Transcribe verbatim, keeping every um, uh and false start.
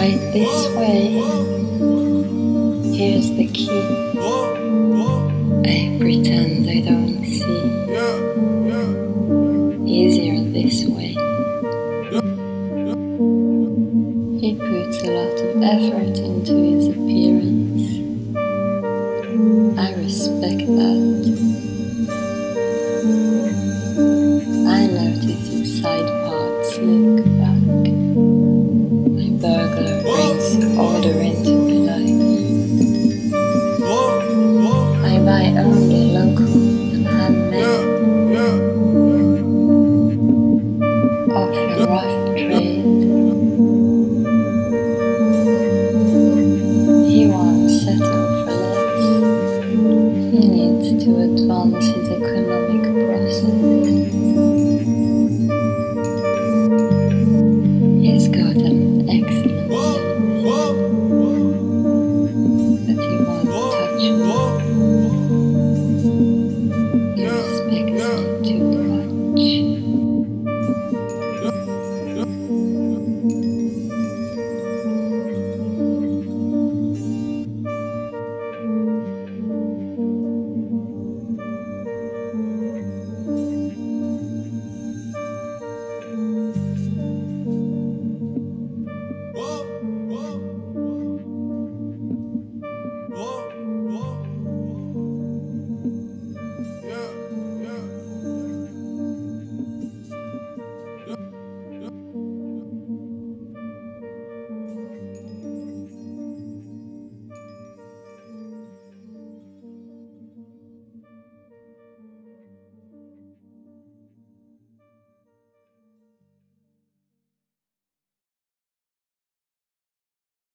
right this way. Here's the key. I pretend I don't see. Easier this way. He puts a lot of effort into his appearance. I respect that. I notice his side parts look back. My burglar brings order into my life. I buy only